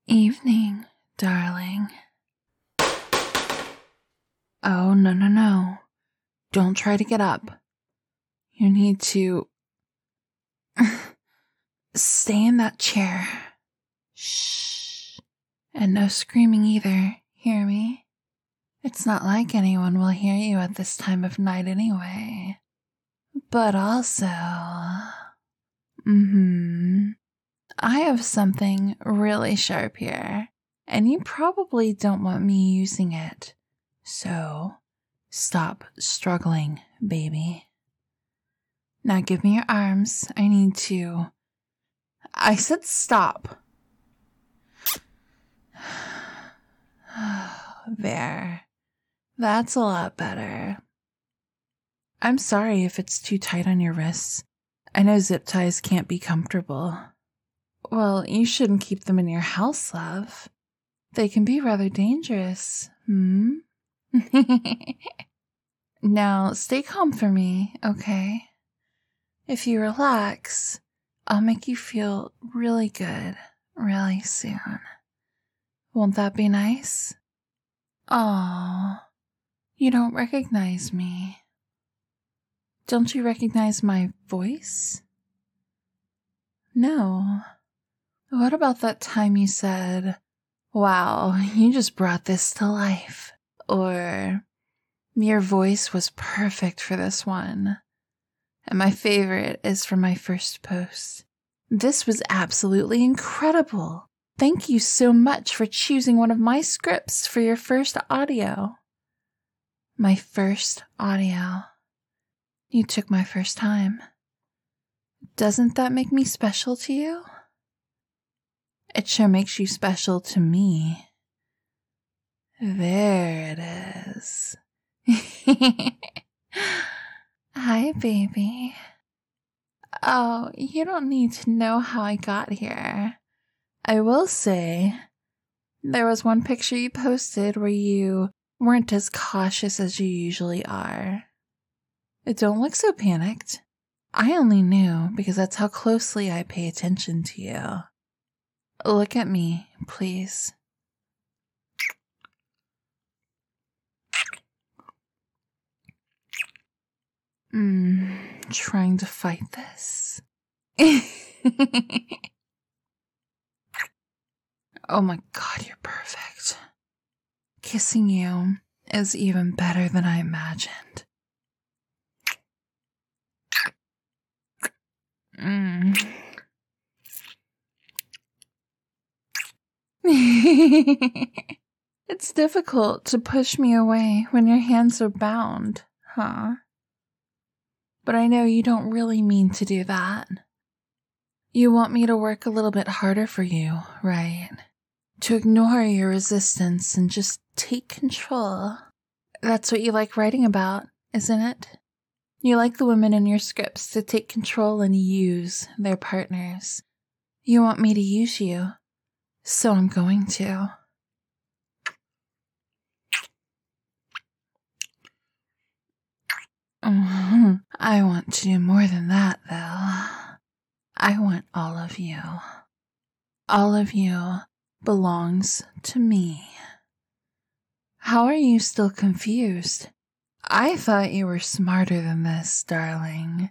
Evening, darling. Oh, no. Don't try to get up. You need to stay in that chair. Shh. And no screaming either, hear me? It's not like anyone will hear you at this time of night anyway. But also, I have something really sharp here, and you probably don't want me using it. So, stop struggling, baby. Now give me your arms. I said stop. There. That's a lot better. I'm sorry if it's too tight on your wrists. I know zip ties can't be comfortable. Well, you shouldn't keep them in your house, love. They can be rather dangerous, Now, stay calm for me, okay? If you relax, I'll make you feel really good really soon. Won't that be nice? Aw, you don't recognize me. Don't you recognize my voice? No. What about that time you said, "Wow, you just brought this to life," or "Your voice was perfect for this one"? And my favorite is from my first post. "This was absolutely incredible. Thank you so much for choosing one of my scripts for your first audio." My first audio. You took my first time. Doesn't that make me special to you? It sure makes you special to me. There it is. Hi, baby. Oh, you don't need to know how I got here. I will say, there was one picture you posted where you weren't as cautious as you usually are. Don't look so panicked. I only knew because that's how closely I pay attention to you. Look at me, please. Trying to fight this? Oh my God, you're perfect. Kissing you is even better than I imagined. It's difficult to push me away when your hands are bound, huh? But I know you don't really mean to do that. You want me to work a little bit harder for you, right? To ignore your resistance and just take control. That's what you like writing about, isn't it? You like the women in your scripts to take control and use their partners. You want me to use you, so I'm going to. I want to do more than that, though. I want all of you. All of you belongs to me. How are you still confused? I thought you were smarter than this, darling.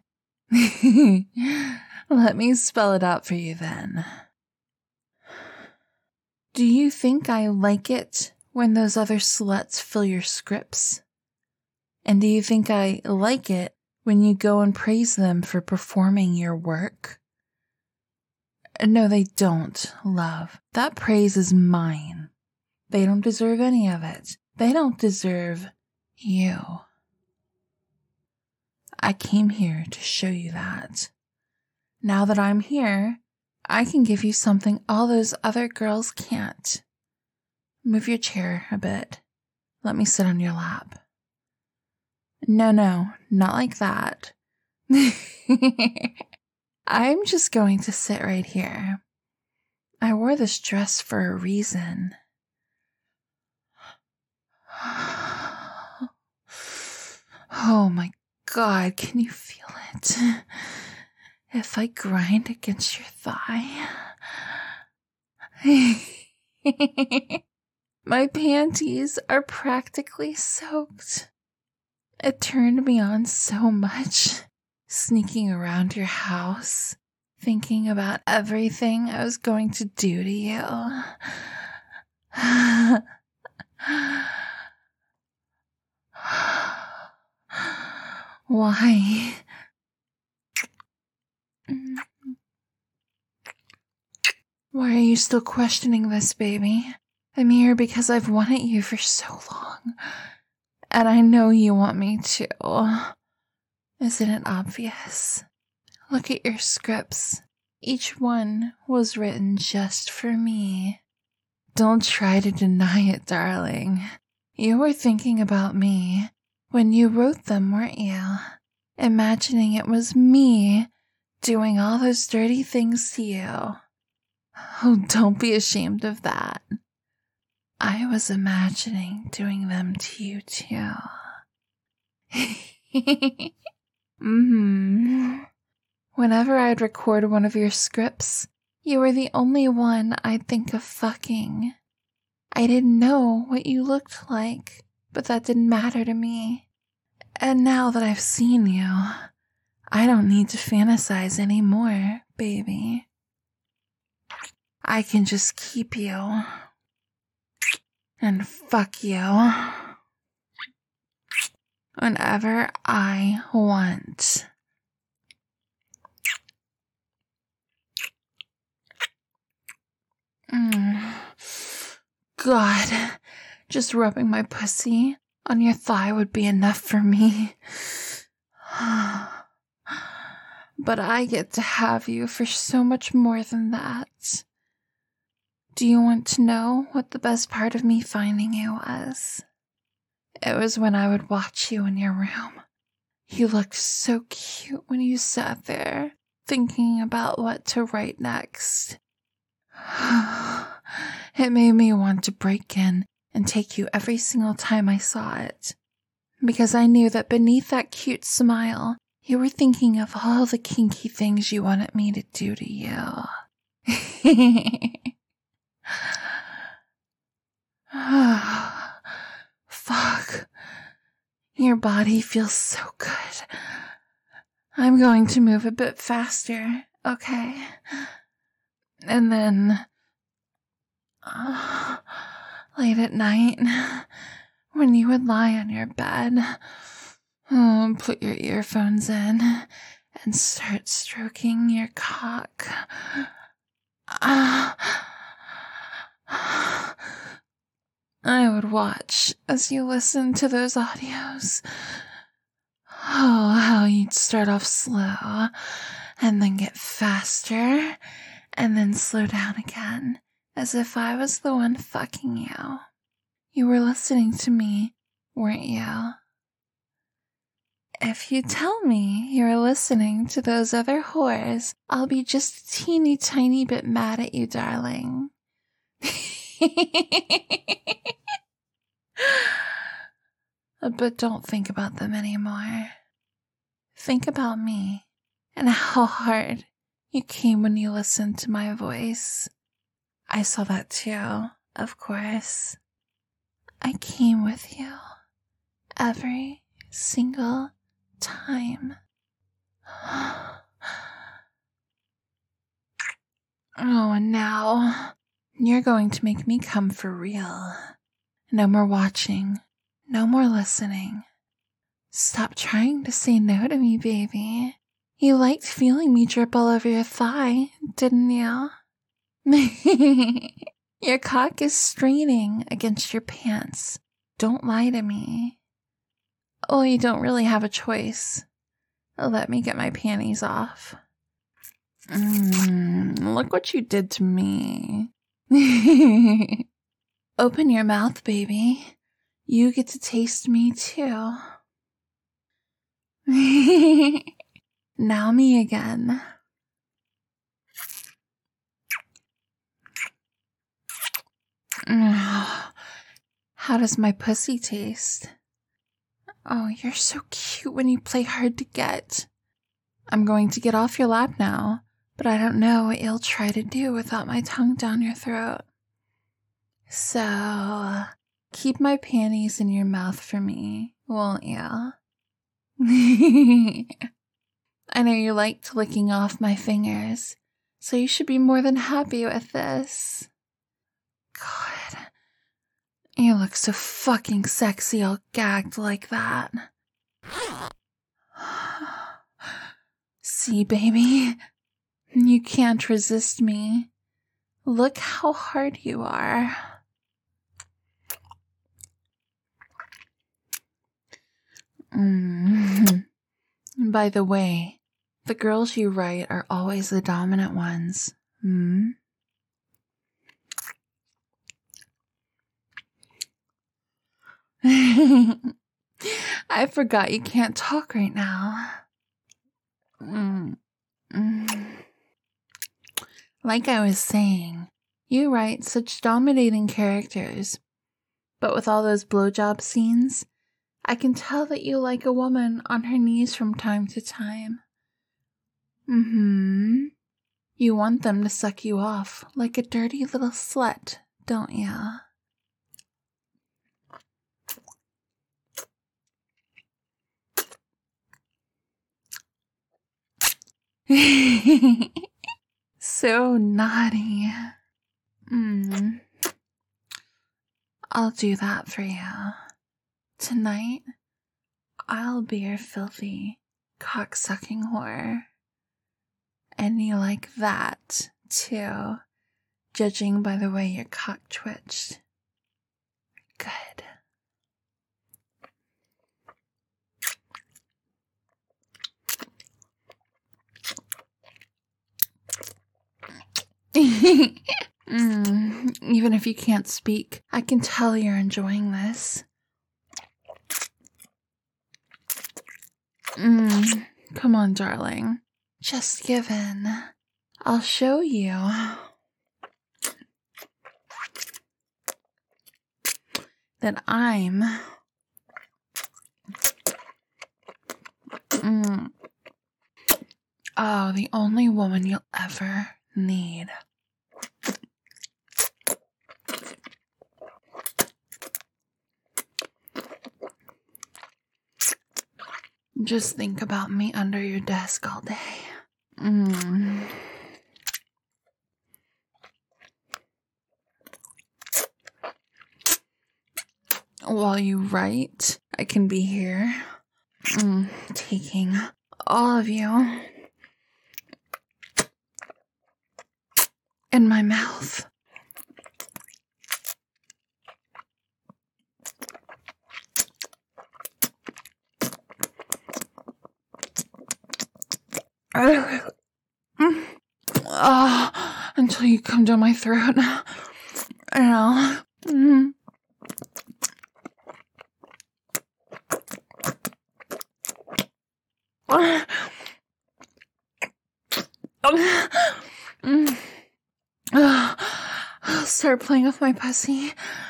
Let me spell it out for you then. Do you think I like it when those other sluts fill your scripts? And do you think I like it when you go and praise them for performing your work? No, they don't, love. That praise is mine. They don't deserve any of it. They don't deserve you. I came here to show you that. Now that I'm here, I can give you something all those other girls can't. Move your chair a bit. Let me sit on your lap. No, not like that. I'm just going to sit right here. I wore this dress for a reason. Oh my God, can you feel it? If I grind against your thigh. My panties are practically soaked. It turned me on so much, sneaking around your house, thinking about everything I was going to do to you. Why? Why are you still questioning this, baby? I'm here because I've wanted you for so long. And I know you want me too. Isn't it obvious? Look at your scripts. Each one was written just for me. Don't try to deny it, darling. You were thinking about me when you wrote them, weren't you? Imagining it was me doing all those dirty things to you. Oh, don't be ashamed of that. I was imagining doing them to you too. Whenever I'd record one of your scripts, you were the only one I'd think of fucking. I didn't know what you looked like, but that didn't matter to me. And now that I've seen you, I don't need to fantasize anymore, baby. I can just keep you and fuck you whenever I want. God, just rubbing my pussy on your thigh would be enough for me. But I get to have you for so much more than that. Do you want to know what the best part of me finding you was? It was when I would watch you in your room. You looked so cute when you sat there, thinking about what to write next. It made me want to break in and take you every single time I saw it. Because I knew that beneath that cute smile, you were thinking of all the kinky things you wanted me to do to you. Fuck. Your body feels so good. I'm going to move a bit faster, okay? And then, late at night, when you would lie on your bed, put your earphones in and start stroking your cock. I would watch as you listened to those audios. Oh, how you'd start off slow, and then get faster, and then slow down again, as if I was the one fucking you. You were listening to me, weren't you? If you tell me you're listening to those other whores, I'll be just a teeny tiny bit mad at you, darling. But don't think about them anymore. Think about me and how hard you came when you listened to my voice. I saw that too, of course. I came with you every single time. Oh, and now you're going to make me come for real. No more watching. No more listening. Stop trying to say no to me, baby. You liked feeling me drip all over your thigh, didn't you? Your cock is straining against your pants. Don't lie to me. Oh, you don't really have a choice. Let me get my panties off. Look what you did to me. Open your mouth, baby. You get to taste me too. Now me again. How does my pussy taste? Oh, you're so cute when you play hard to get. I'm going to get off your lap now, but I don't know what you'll try to do without my tongue down your throat. So, keep my panties in your mouth for me, won't you? I know you liked licking off my fingers, so you should be more than happy with this. God, you look so fucking sexy all gagged like that. See, baby, you can't resist me. Look how hard you are. By the way, the girls you write are always the dominant ones. I forgot you can't talk right now. Like I was saying, you write such dominating characters, but with all those blowjob scenes, I can tell that you like a woman on her knees from time to time. You want them to suck you off like a dirty little slut, don't you? So naughty. I'll do that for you. Tonight, I'll be your filthy, cock-sucking whore. And you like that, too, judging by the way your cock twitched. Good. Even if you can't speak, I can tell you're enjoying this. Come on, darling. Just give in. I'll show you. That I'm... the only woman you'll ever need. Just think about me under your desk all day. While you write, I can be here, taking all of you in my mouth. Until you come down my throat. I know. I'll start playing with my pussy.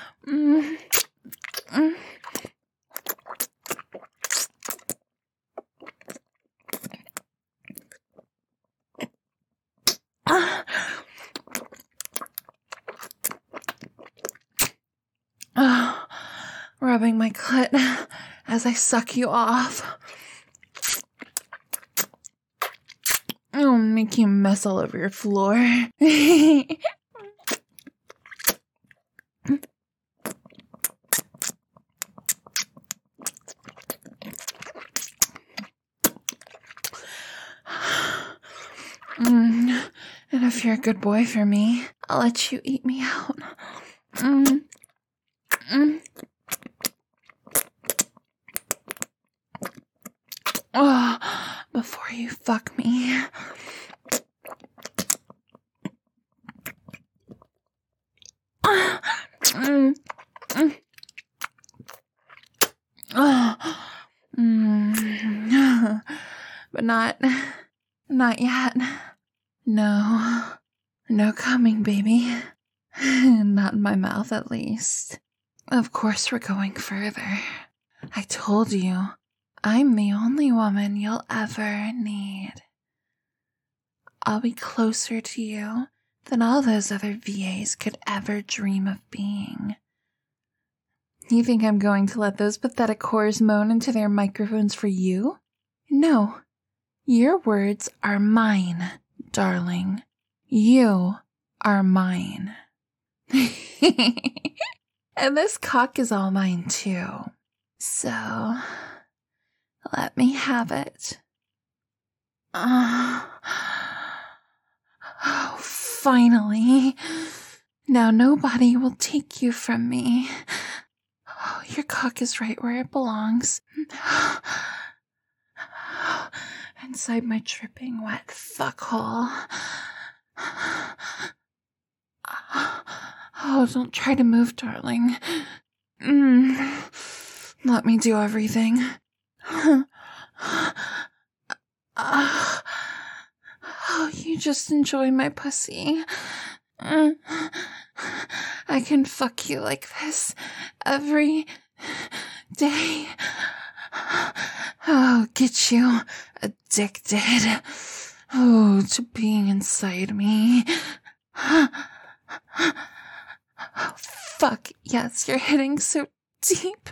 Rubbing my clit as I suck you off. I'll make you a mess all over your floor. And if you're a good boy for me, I'll let you eat me out. Before you fuck me. But not yet. No coming, baby. Not in my mouth, at least. Of course we're going further. I told you, I'm the only woman you'll ever need. I'll be closer to you than all those other VAs could ever dream of being. You think I'm going to let those pathetic whores moan into their microphones for you? No. Your words are mine, darling. You are mine. And this cock is all mine too. So, let me have it. Oh, finally. Now nobody will take you from me. Oh, your cock is right where it belongs. Inside my dripping wet fuckhole. Oh, don't try to move, darling. Let me do everything. Oh, you just enjoy my pussy. I can fuck you like this every day. Oh, get you addicted. Oh, to being inside me. Oh, fuck, yes, you're hitting so deep.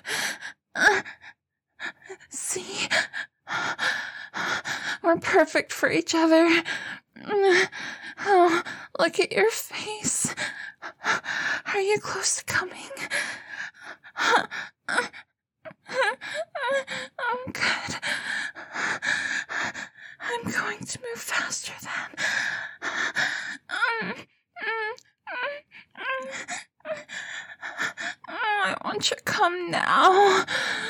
See? We're perfect for each other. Oh, look at your face. Are you close to coming? I'm good. I'm going to move faster then. I want you to come now.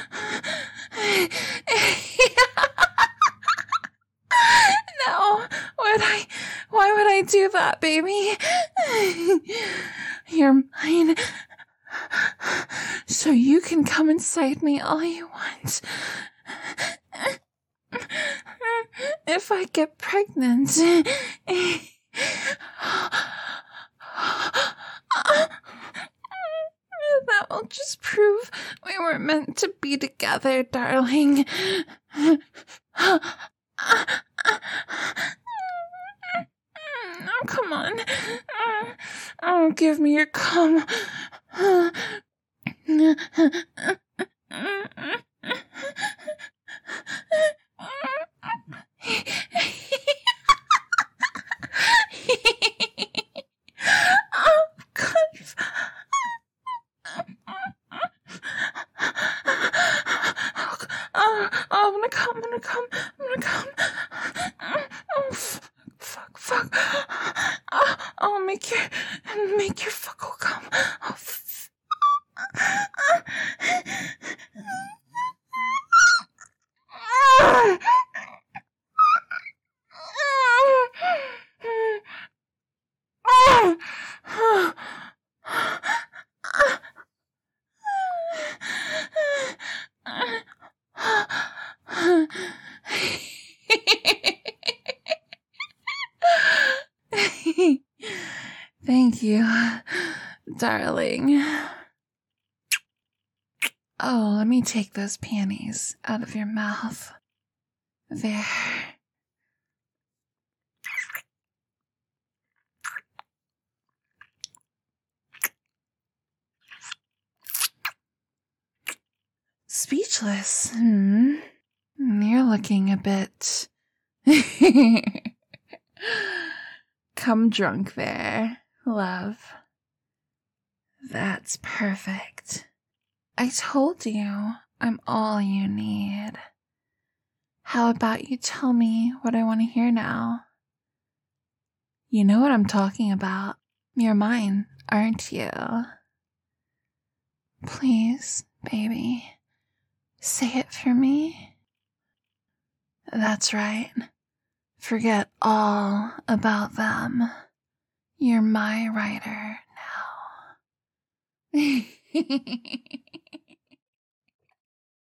No, why would I do that, baby? You're mine. So you can come inside me all you want. If I get pregnant, that will just prove we were meant to be together, darling. Oh, come on. Oh, give me your cum. Oh, God. I'm gonna come. Oh, fuck. I'll make your fuckle come. Oh, Thank you, darling. Oh, let me take those panties out of your mouth. There. Speechless. You're looking a bit come drunk there, love. That's perfect. I told you I'm all you need. How about you tell me what I want to hear now? You know what I'm talking about. You're mine, aren't you? Please, baby, say it for me. That's right. Forget all about them. You're my writer now.